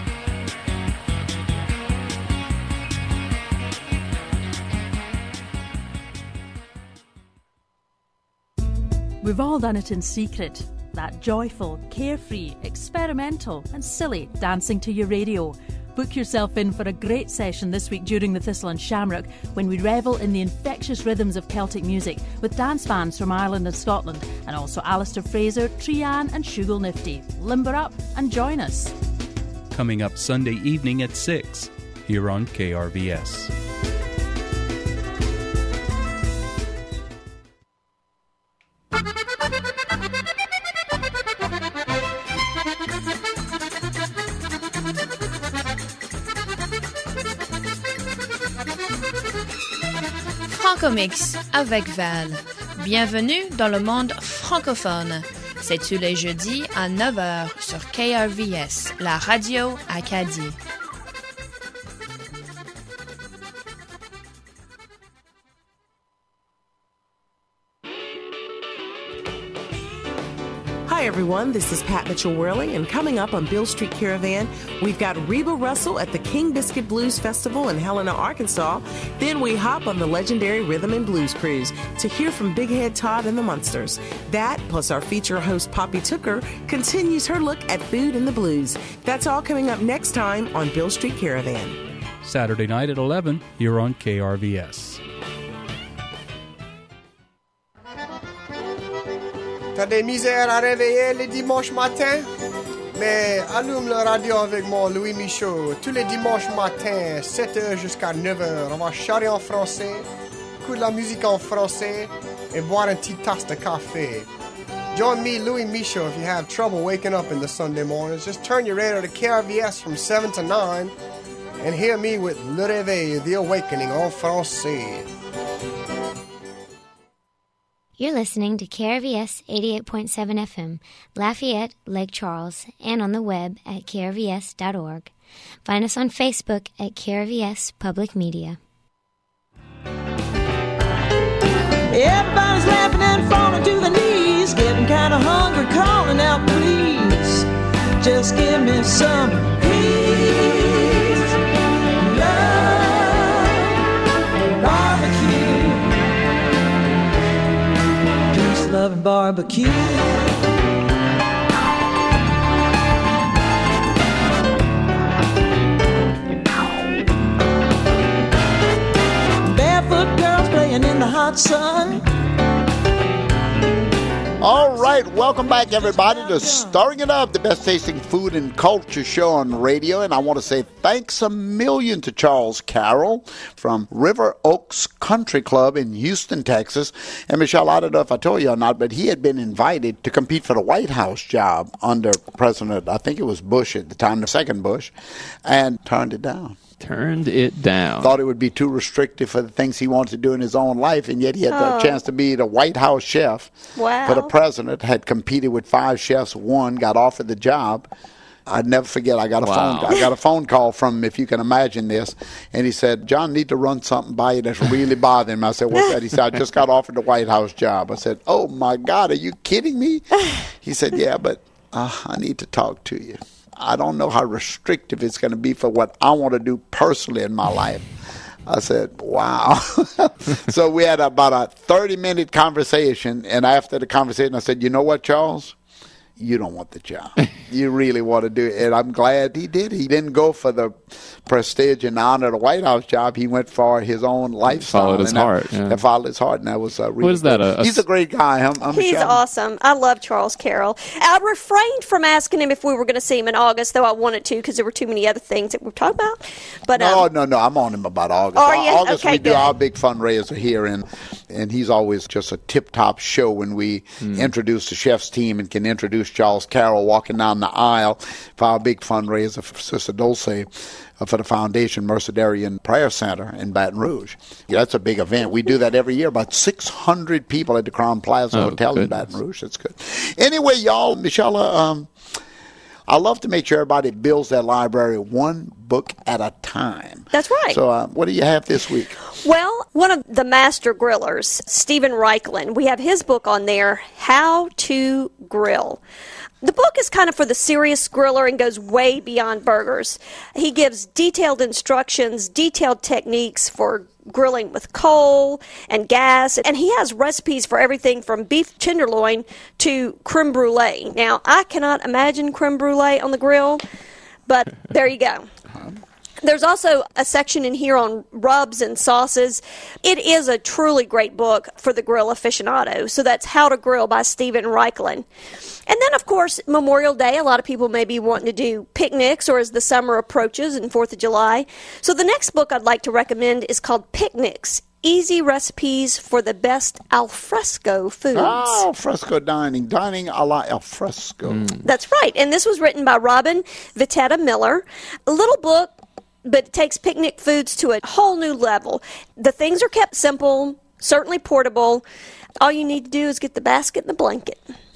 Speaker 15: We've all done it in secret. That joyful, carefree, experimental and silly dancing to your radio. Book yourself in for a great session this week during the Thistle and Shamrock when we revel in the infectious rhythms of Celtic music with dance bands from Ireland and Scotland, and also Alistair Fraser, Trian and Shugal Nifty. Limber up and join us.
Speaker 14: Coming up Sunday evening at 6 here on KRVS.
Speaker 16: Francomix avec Val. Bienvenue dans le monde francophone. C'est tous les jeudis à 9h sur KRVS, la radio Acadie.
Speaker 17: Hi, everyone. This is Pat Mitchell-Worley, and coming up on Bill Street Caravan, we've got Reba Russell at the King Biscuit Blues Festival in Helena, Arkansas. Then we hop on the legendary Rhythm and Blues Cruise to hear from Big Head Todd and the Munsters. That, plus our feature host Poppy Tooker, continues her look at food and the blues. That's all coming up next time on Bill Street Caravan.
Speaker 14: Saturday night at 11 here on KRVS.
Speaker 18: T'as des misères à réveiller les dimanches matins? Mais allume le radio avec moi, Louis Michaud. Tous les dimanches matins, 7h jusqu'à 9h. On va chanter en français, écouter la musique en français et boire une petite tasse de café. Join me, Louis Michaud, if you have trouble waking up in the Sunday mornings. Just turn your radio to KRVS from 7 to 9 and hear me with Le Réveil, The Awakening en français.
Speaker 19: You're listening to KRVS 88.7 FM, Lafayette, Lake Charles, and on the web at krvs.org. Find us on Facebook at KRVS Public Media.
Speaker 20: Everybody's laughing and falling to their knees, getting kind of hungry, calling out, please, just give me some peace, love, barbecue. Loving barbecue. Barefoot girls playing in the hot sun.
Speaker 1: All right, welcome back, everybody, to Stirring It Up, the best tasting food and culture show on radio. And I want to say thanks a million to Charles Carroll from River Oaks Country Club in Houston, Texas. And Michelle, I don't know if I told you or not, but he had been invited to compete for the White House job under President, I think it was Bush at the time, the second Bush, and turned it down.
Speaker 3: Turned it down.
Speaker 1: Thought it would be too restrictive for the things he wanted to do in his own life, and yet he had the chance to be the White House chef for the president, had competed with 5 chefs, won, got offered the job. I'd never forget, I got a phone call from him, if you can imagine this, and he said, John, I need to run something by you that's really bothering me. I said, what's that? He said, I just got offered the White House job. I said, oh, my God, are you kidding me? He said, yeah, but I need to talk to you. I don't know how restrictive it's going to be for what I want to do personally in my life. I said, wow. So we had about a 30-minute conversation, and after the conversation, I said, you know what, Charles? You don't want the job. You really want to do it. And I'm glad he did. He didn't go for the prestige and honor of the White House job. He went for his own lifestyle.
Speaker 3: Followed his heart.
Speaker 1: And followed his heart, and that was really
Speaker 3: What is that?
Speaker 1: He's a great guy.
Speaker 2: He's awesome. I love Charles Carroll. I refrained from asking him if we were going to see him in August, though I wanted to because there were too many other things that we're talking about. But
Speaker 1: No, I'm on him about August.
Speaker 2: Are you?
Speaker 1: August,
Speaker 2: Okay,
Speaker 1: we do
Speaker 2: good.
Speaker 1: our big fundraiser here, and he's always just a tip-top show when we introduce the chef's team and can introduce Charles Carroll walking down the aisle for our big fundraiser for Sister Dulce for the Foundation Mercedarian Prayer Center in Baton Rouge. Yeah, that's a big event. We do that every year. About 600 people at the Crown Plaza Hotel in Baton Rouge. That's good. Anyway, y'all, Michelle, I love to make sure everybody builds their library one book at a time.
Speaker 2: That's right.
Speaker 1: So what do you have this week?
Speaker 2: Well, one of the master grillers, Stephen Reichland, we have his book on there, How to Grill. The book is kind of for the serious griller and goes way beyond burgers. He gives detailed instructions, detailed techniques for grilling with coal and gas, and he has recipes for everything from beef tenderloin to creme brulee. Now, I cannot imagine creme brulee on the grill, but there you go. There's also a section in here on rubs and sauces. It is a truly great book for the grill aficionado. So that's How to Grill by Stephen Reichland. And then, of course, Memorial Day. A lot of people may be wanting to do picnics or as the summer approaches and 4th of July. So the next book I'd like to recommend is called Picnics, Easy Recipes for the Best Alfresco Foods.
Speaker 1: Oh, alfresco dining a la alfresco.
Speaker 2: That's right. And this was written by Robin Vitetta Miller. A little book, but it takes picnic foods to a whole new level. The things are kept simple, certainly portable. All you need to do is get the basket and the blanket.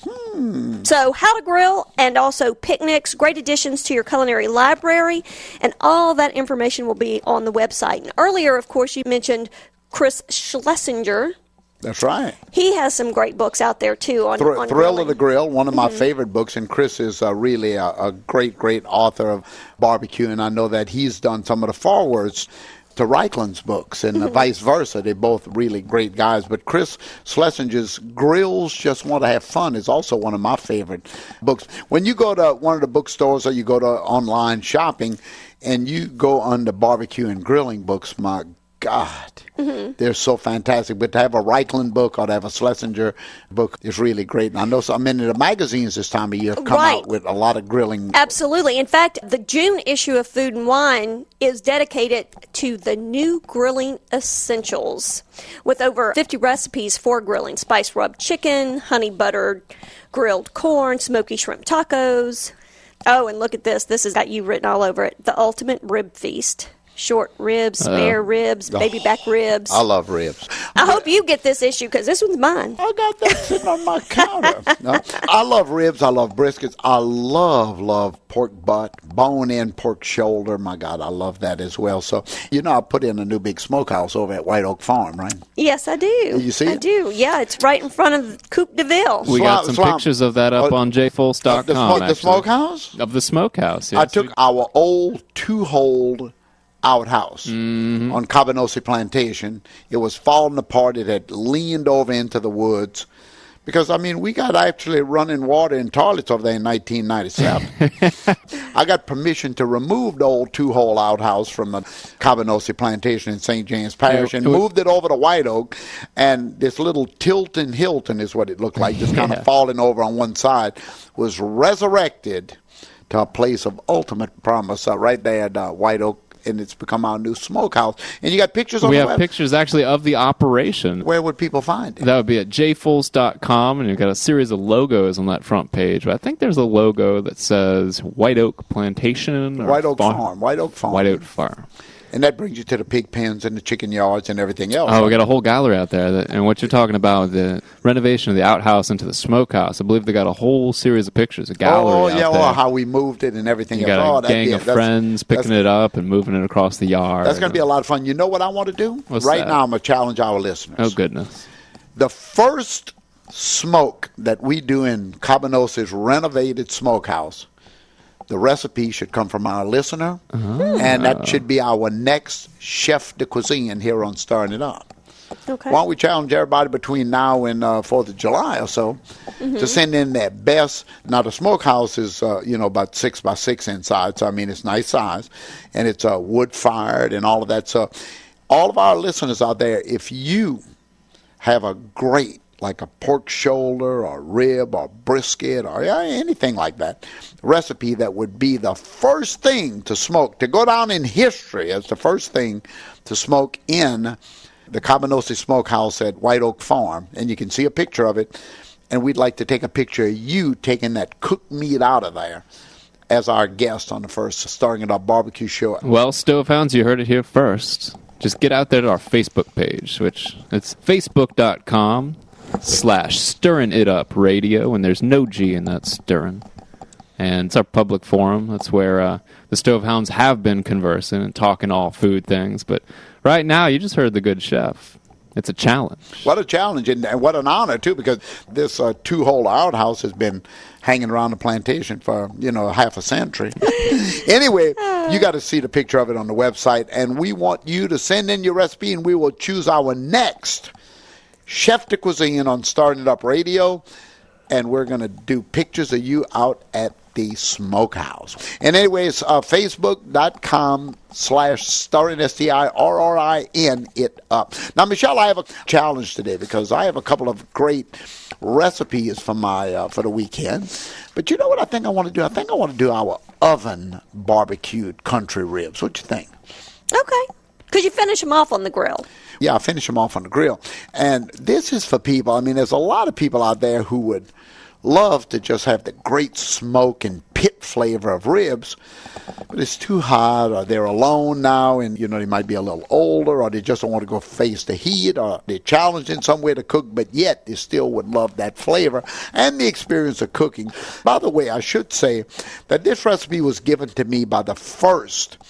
Speaker 2: So How to Grill and also Picnics, great additions to your culinary library, and all that information will be on the website. And earlier, of course, you mentioned Chris Schlesinger.
Speaker 1: That's right.
Speaker 2: He has some great books out there, too, on
Speaker 1: Thrill
Speaker 2: grilling.
Speaker 1: of the Grill, one of my favorite books, and Chris is really a great, great author of barbecue, and I know that he's done some of the forewords to Reichland's books, and vice versa. They're both really great guys. But Chris Schlesinger's Grills Just Want to Have Fun is also one of my favorite books. When you go to one of the bookstores or you go to online shopping and you go on the barbecue and grilling books, my God, they're so fantastic. But to have a Reichland book or to have a Schlesinger book is really great. And I know so many of the magazines this time of year come out with a lot of grilling.
Speaker 2: Absolutely. In fact, the June issue of Food and Wine is dedicated to the new grilling essentials with over 50 recipes for grilling. Spice rubbed chicken, honey buttered grilled corn, smoky shrimp tacos. Oh, and look at this. This has got you written all over it. The ultimate rib feast. Short ribs, spare ribs, baby back ribs.
Speaker 1: I love ribs.
Speaker 2: I hope you get this issue because this one's mine.
Speaker 1: I got that sitting on my counter. No, I love ribs. I love briskets. I love pork butt, bone-in pork shoulder. My God, I love that as well. So, I put in a new big smokehouse over at White Oak Farm, right?
Speaker 2: Yes, I do.
Speaker 1: You see it?
Speaker 2: I do. Yeah, it's right in front of Coupe de Ville.
Speaker 3: We got some pictures of that up on jfolst.com.
Speaker 1: The smokehouse?
Speaker 3: Of the smokehouse, yes.
Speaker 1: I took our old two-hole outhouse on Cabanossi Plantation. It was falling apart. It had leaned over into the woods. Because, we got actually running water in toilets over there in 1997. I got permission to remove the old two-hole outhouse from the Cabanossi Plantation in St. James Parish and moved it over to White Oak. And this little Tilton Hilton is what it looked like, just kind of falling over on one side, was resurrected to a place of ultimate promise right there at White Oak. And it's become our new smokehouse. And you got pictures on the web?
Speaker 3: We have pictures, actually, of the operation.
Speaker 1: Where would people find it?
Speaker 3: That would be at jfolst.com, and you've got a series of logos on that front page. But I think there's a logo that says White Oak Plantation. Or
Speaker 1: White Oak Farm. White Oak Farm.
Speaker 3: White Oak Farm.
Speaker 1: And that brings you to the pig pens and the chicken yards and everything else.
Speaker 3: Oh, we got a whole gallery out there. And what you're talking about, the renovation of the outhouse into the smokehouse, I believe they got a whole series of pictures, a gallery out there.
Speaker 1: How we moved it and everything
Speaker 3: you
Speaker 1: else.
Speaker 3: got a gang of friends picking it up and moving it across the yard.
Speaker 1: That's going to be a lot of fun. You know what I want to do?
Speaker 3: What's
Speaker 1: right
Speaker 3: that?
Speaker 1: now, I'm going to challenge our listeners.
Speaker 3: Oh, goodness.
Speaker 1: The first smoke that we do in Cabanossi's renovated smokehouse, the recipe should come from our listener, and that should be our next chef de cuisine here on Starting It Up.
Speaker 2: Okay.
Speaker 1: Why don't we challenge everybody between now and 4th of July or so to send in their best. Now, the smokehouse is, about 6 by 6 inside, so, it's nice size, and it's wood-fired and all of that. So all of our listeners out there, if you have a great, like a pork shoulder or rib or brisket or anything like that, recipe that would be the first thing to smoke, to go down in history as the first thing to smoke in the Cabanossi Smokehouse at White Oak Farm, and you can see a picture of it, and we'd like to take a picture of you taking that cooked meat out of there as our guest on the first Starting It Up barbecue show.
Speaker 3: Well, Stovehounds, you heard it here first. Just get out there to our Facebook page, which it's facebook.com/Stirring It Up Radio, and there's no G in that stirring. And it's our public forum. That's where the Stovehounds have been conversing and talking all food things. But right now, you just heard the good chef. It's a challenge.
Speaker 1: What a challenge, and what an honor, too, because this two-hole outhouse has been hanging around the plantation for, half a century. Anyway, you got to see the picture of it on the website, and we want you to send in your recipe, and we will choose our next chef de cuisine on Starting It Up Radio, and we're going to do pictures of you out at the smokehouse. And anyways, facebook.com/Starring STIRRIN it up. Now, Michelle, I have a challenge today because I have a couple of great recipes for my for the weekend. But you know what I think I want to do? I think I want to do our oven barbecued country ribs. What you think?
Speaker 2: Okay. Could you finish them off on the grill?
Speaker 1: Yeah, I finish them off on the grill. And this is for people. There's a lot of people out there who would love to just have the great smoke and pit flavor of ribs, but it's too hot, or they're alone now, and they might be a little older, or they just don't want to go face the heat, or they're challenged in some way to cook, but yet they still would love that flavor and the experience of cooking. By the way, I should say that this recipe was given to me by the first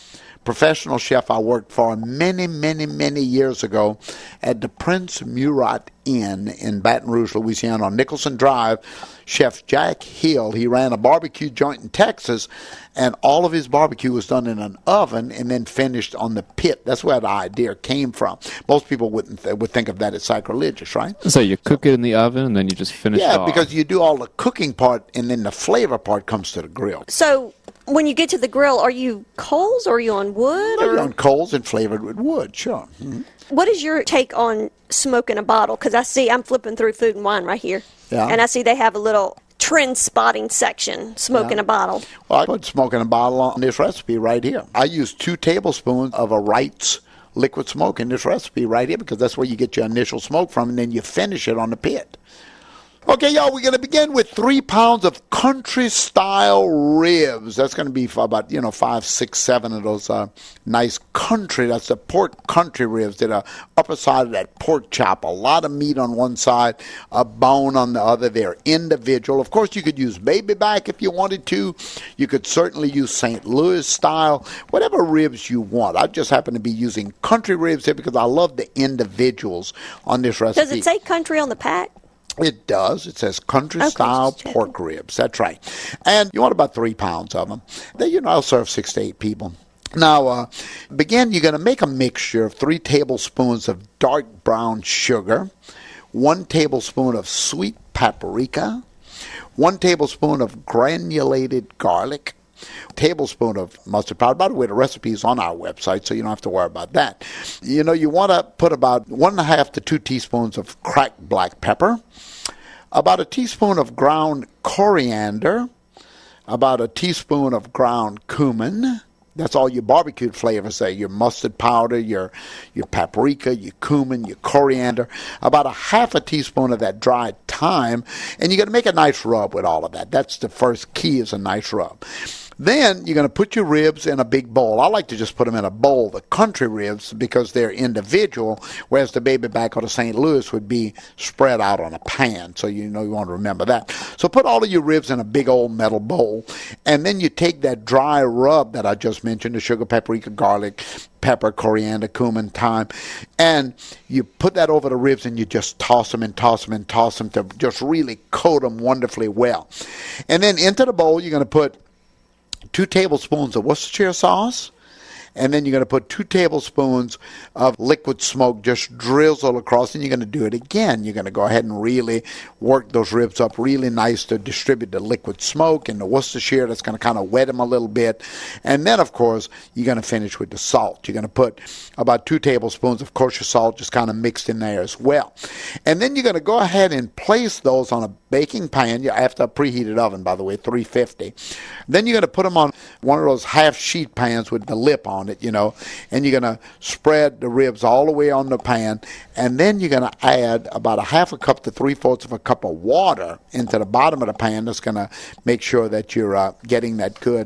Speaker 1: professional chef I worked for many, many, many years ago at the Prince Murat Inn in Baton Rouge, Louisiana, on Nicholson Drive. Chef Jack Hill, he ran a barbecue joint in Texas, and all of his barbecue was done in an oven and then finished on the pit. That's where the idea came from. Most people would think of that as sacrilegious, right?
Speaker 3: So you cook it in the oven and then you just finish it off.
Speaker 1: Yeah, because you do all the cooking part and then the flavor part comes to the grill.
Speaker 2: So when you get to the grill, are you coals or are you on wood?
Speaker 1: You're on coals and flavored with wood, sure. Mm-hmm.
Speaker 2: What is your take on smoke in a bottle? Because I'm flipping through Food and Wine right here.
Speaker 1: Yeah.
Speaker 2: And I see they have a little trend spotting section, smoke in a bottle.
Speaker 1: Well, I put smoke in a bottle on this recipe right here. I use 2 tablespoons of a Wright's liquid smoke in this recipe right here because that's where you get your initial smoke from, and then you finish it on the pit. Okay, y'all, we're going to begin with 3 pounds of country-style ribs. That's going to be for about, 5, 6, 7 of those nice country. That's the pork country ribs that are upper side of that pork chop. A lot of meat on one side, a bone on the other. They're individual. Of course, you could use baby back if you wanted to. You could certainly use St. Louis style, whatever ribs you want. I just happen to be using country ribs here because I love the individuals on this recipe.
Speaker 2: Does it say country on the pack?
Speaker 1: It does. It says country-style pork ribs. That's right. And you want about 3 pounds of them. Then, I'll serve 6 to 8 people. Now, you're going to make a mixture of 3 tablespoons of dark brown sugar, 1 tablespoon of sweet paprika, 1 tablespoon of granulated garlic, tablespoon of mustard powder. By the way, the recipe is on our website, so you don't have to worry about that. You want to put about 1.5 to 2 teaspoons of cracked black pepper, about a teaspoon of ground coriander, about a teaspoon of ground cumin. That's all your barbecued flavors there, your mustard powder, your paprika, your cumin, your coriander, about 1/2 teaspoon of that dried thyme, and you're going to make a nice rub with all of that. That's the first key, is a nice rub. Then you're going to put your ribs in a big bowl. I like to just put them in a bowl, the country ribs, because they're individual, whereas the baby back or the St. Louis would be spread out on a pan. So you want to remember that. So put all of your ribs in a big old metal bowl, and then you take that dry rub that I just mentioned, the sugar, paprika, garlic, pepper, coriander, cumin, thyme, and you put that over the ribs and you just toss them and toss them and toss them to just really coat them wonderfully well. And then into the bowl, you're going to put 2 tablespoons of Worcestershire sauce, and then you're going to put 2 tablespoons of liquid smoke, just drizzle across, and you're going to do it again. You're going to go ahead and really work those ribs up really nice to distribute the liquid smoke and the Worcestershire. That's going to kind of wet them a little bit. And then, of course, you're going to finish with the salt. You're going to put about 2 tablespoons of kosher salt just kind of mixed in there as well. And then you're going to go ahead and place those on a baking pan. You have to have a preheated oven, by the way, 350. Then you're going to put them on one of those half-sheet pans with the lip on it, and you're going to spread the ribs all the way on the pan, and then you're going to add about 1/2 cup to 3/4 of a cup of water into the bottom of the pan. That's going to make sure that you're getting that good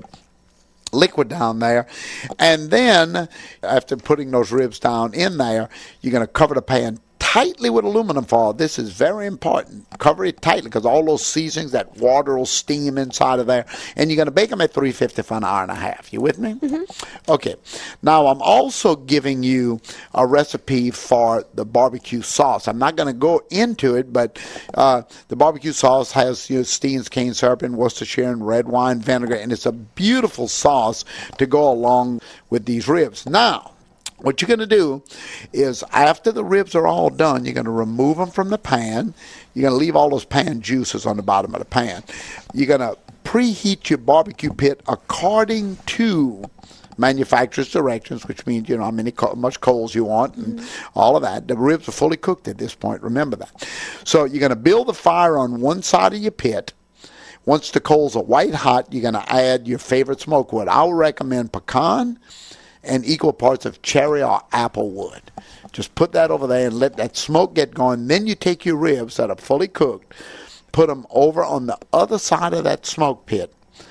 Speaker 1: liquid down there. And then after putting those ribs down in there, you're going to cover the pan tightly with aluminum foil. This is very important. Cover it tightly because all those seasonings, that water will steam inside of there. And you're going to bake them at 350 for an hour and a half. You with me? Mm-hmm. Okay. Now, I'm also giving you a recipe for the barbecue sauce. I'm not going to go into it, but the barbecue sauce has Steen's cane syrup and Worcestershire and red wine vinegar, and it's a beautiful sauce to go along with these ribs. Now, what you're going to do is after the ribs are all done, you're going to remove them from the pan. You're going to leave all those pan juices on the bottom of the pan. You're going to preheat your barbecue pit according to manufacturer's directions, which means how much coals you want and all of that. The ribs are fully cooked at this point. Remember that. So you're going to build the fire on one side of your pit. Once the coals are white hot, you're going to add your favorite smoke wood. I would recommend pecan and equal parts of cherry or apple wood. Just put that over there and let that smoke get going. Then you take your ribs that are fully cooked, put them over on the other side of that smoke pit,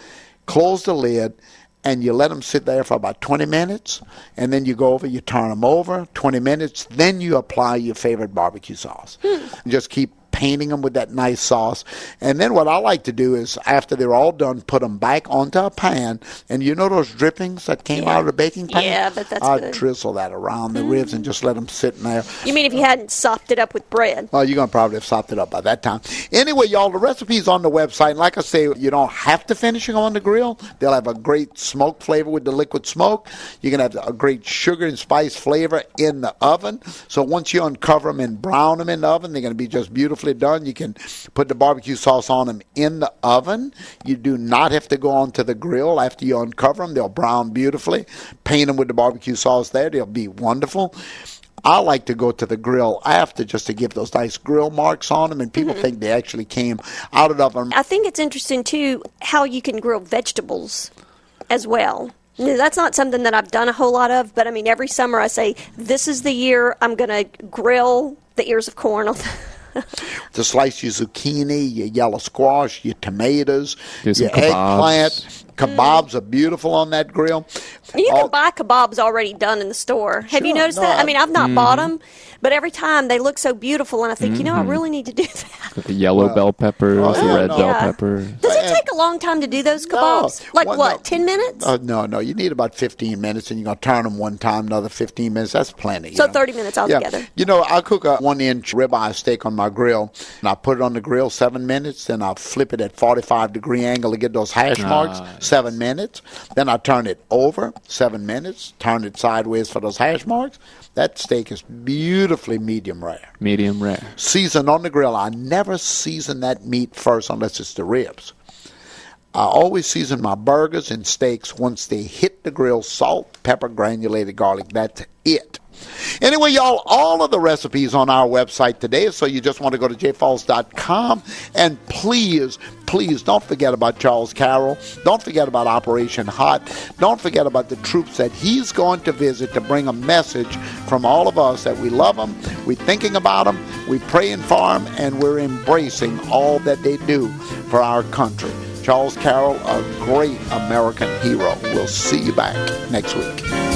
Speaker 1: close the lid, and you let them sit there for about 20 minutes, and then you go over, you turn them over, 20 minutes, then you apply your favorite barbecue sauce. Just keep painting them with that nice sauce. And then what I like to do is, after they're all done, put them back onto a pan. And you know those drippings that came out of the baking pan?
Speaker 2: Yeah, but that's
Speaker 1: I'll
Speaker 2: good.
Speaker 1: drizzle that around the ribs and just let them sit in there.
Speaker 2: You mean if you hadn't sopped it up with bread?
Speaker 1: Oh, you're going to probably have sopped it up by that time. Anyway, y'all, the recipe's on the website. And like I say, you don't have to finish it on the grill. They'll have a great smoke flavor with the liquid smoke. You can have a great sugar and spice flavor in the oven. So once you uncover them and brown them in the oven, they're going to be just beautifully done. You can put the barbecue sauce on them in the oven. You do not have to go onto the grill after you uncover them. They'll brown beautifully. Paint them with the barbecue sauce there. They'll be wonderful. I like to go to the grill after just to give those nice grill marks on them, and people think they actually came out of the oven.
Speaker 2: I think it's interesting, too, how you can grill vegetables as well. Now, that's not something that I've done a whole lot of, but, I mean, every summer I say, this is the year I'm going to grill the ears of corn on
Speaker 1: To slice your zucchini, your yellow squash, your tomatoes,
Speaker 3: Do some
Speaker 1: your
Speaker 3: kebabs.
Speaker 1: eggplant. Kebabs are beautiful on that grill.
Speaker 2: You can buy kebabs already done in the store. Have you
Speaker 1: Sure,
Speaker 2: noticed
Speaker 1: no,
Speaker 2: that? I mean, I've not
Speaker 3: Mhm.
Speaker 2: bought them, but every time they look so beautiful, and I think, you know, I really need to do that.
Speaker 3: The yellow bell peppers, the red bell pepper.
Speaker 2: Does it take a long time to do those kebabs? Like
Speaker 1: Well,
Speaker 2: what, 10 minutes?
Speaker 1: No. You need about 15 minutes, and you're going to turn them one time, another 15 minutes. That's plenty.
Speaker 2: So
Speaker 1: you know.
Speaker 2: 30 minutes altogether.
Speaker 1: Yeah. You know, I cook a 1-inch ribeye steak on my grill, and I put it on the grill 7 minutes, then I flip it at 45-degree angle to get those hash marks, 7 minutes. Then I turn it over, 7 minutes, turn it sideways for those hash marks. That steak is beautifully medium rare.
Speaker 3: Medium rare.
Speaker 1: Seasoned on the grill. I never season that meat first unless it's the ribs. I always season my burgers and steaks once they hit the grill. Salt, pepper, granulated garlic. That's it. Anyway, y'all, all of the recipes on our website today, so you just want to go to jfalls.com. And please don't forget about Charles Carroll. Don't forget about Operation Hot. Don't forget about the troops that he's going to visit to bring a message from all of us that we love them, we're thinking about them, we're praying for them, and we're embracing all that they do for our country. Charles Carroll, a great American hero. We'll see you back next week.